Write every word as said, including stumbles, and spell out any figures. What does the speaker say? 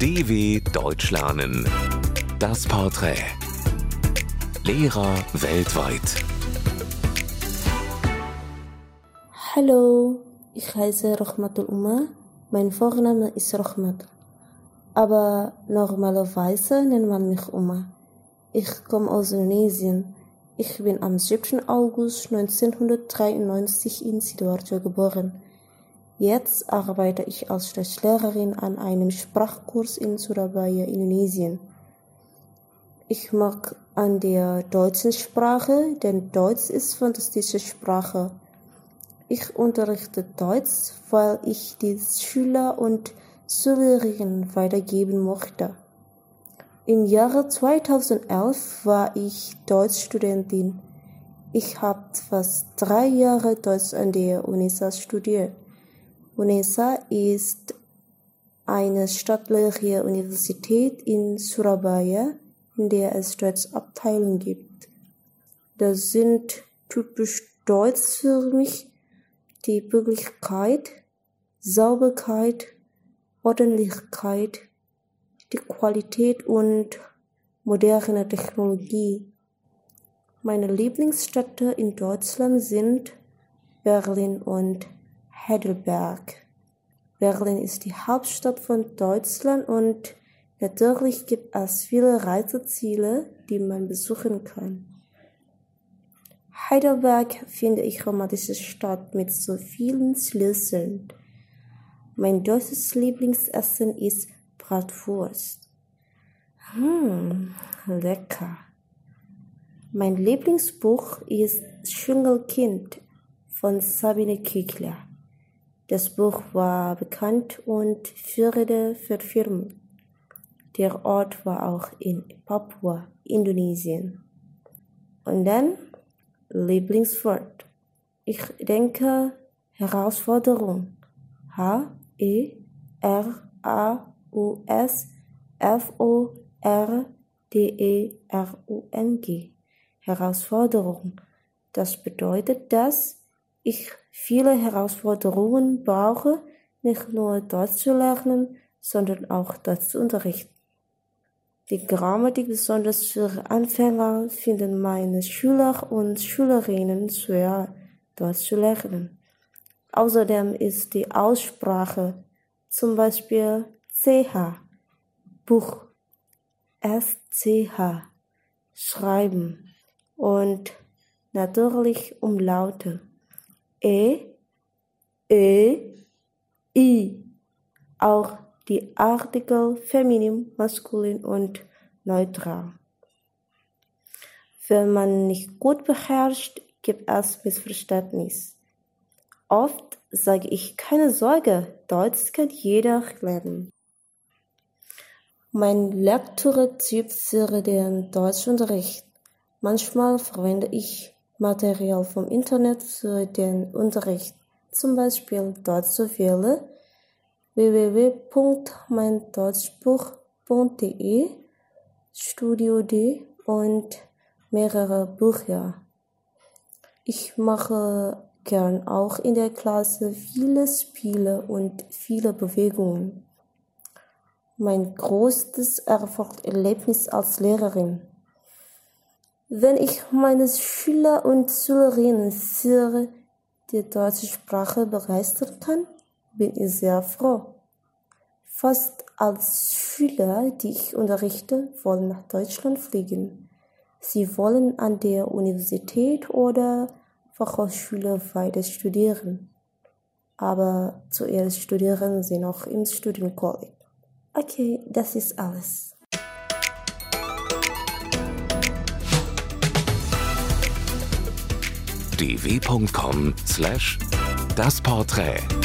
D W Deutsch lernen. Das Porträt. Lehrer weltweit. Hallo, ich heiße Rahmatul Umar. Mein Vorname ist Rahmat. Aber normalerweise nennt man mich Umar. Ich komme aus Indonesien. Ich bin am siebten August neunzehnhundertdreiundneunzig in Sidoarjo geboren. Jetzt arbeite ich als Deutschlehrerin an einem Sprachkurs in Surabaya, Indonesien. Ich mag an der deutschen Sprache, denn Deutsch ist fantastische Sprache. Ich unterrichte Deutsch, weil ich die Schüler und Schülerinnen weitergeben möchte. Im Jahre zweitausendelf war ich Deutschstudentin. Ich habe fast drei Jahre Deutsch an der UNESA studiert. UNESA ist eine staatliche Universität in Surabaya, in der es Deutschabteilungen gibt. Das sind typisch Deutsch für mich die Pünktlichkeit, Sauberkeit, Ordentlichkeit, die Qualität und moderne Technologie. Meine Lieblingsstädte in Deutschland sind Berlin und Heidelberg. Berlin ist die Hauptstadt von Deutschland und natürlich gibt es viele Reiseziele, die man besuchen kann. Heidelberg finde ich romantische Stadt mit so vielen Schlössern. Mein deutsches Lieblingsessen ist Bratwurst. Hm, lecker. Mein Lieblingsbuch ist Dschungelkind von Sabine Küchler. Das Buch war bekannt und wurde verfilmt. Der Ort war auch in Papua, Indonesien. Und dann Lieblingswort. Ich denke Herausforderung. H E R A U S F O R D E R U N G. Herausforderung. Das bedeutet, dass ich viele Herausforderungen brauche, nicht nur Deutsch zu lernen, sondern auch Deutsch zu unterrichten. Die Grammatik, besonders für Anfänger, finden meine Schüler und Schülerinnen schwer, Deutsch zu lernen. Außerdem ist die Aussprache, zum Beispiel C H, Buch, S C H, Schreiben und natürlich Umlaute. E, Ö, I, auch die Artikel feminin, maskulin und neutral. Wenn man nicht gut beherrscht, gibt es Missverständnis. Oft sage ich, keine Sorge, Deutsch kann jeder lernen. Mein Lektüre-Typ wäre der Deutschunterricht. Manchmal verwende ich Material vom Internet für den Unterricht, zum Beispiel Deutsche Welle, w w w punkt mein deutschbuch punkt d e, Studio D und mehrere Bücher. Ich mache gern auch in der Klasse viele Spiele und viele Bewegungen. Mein größtes Erfolgserlebnis als Lehrerin. Wenn ich meine Schüler und Schülerinnen für die deutsche Sprache begeistern kann, bin ich sehr froh. Fast alle Schüler, die ich unterrichte, wollen nach Deutschland fliegen. Sie wollen an der Universität oder Fachhochschule weiter studieren. Aber zuerst studieren sie noch im Studienkolleg. Okay, das ist alles. d w punkt com slash das Porträt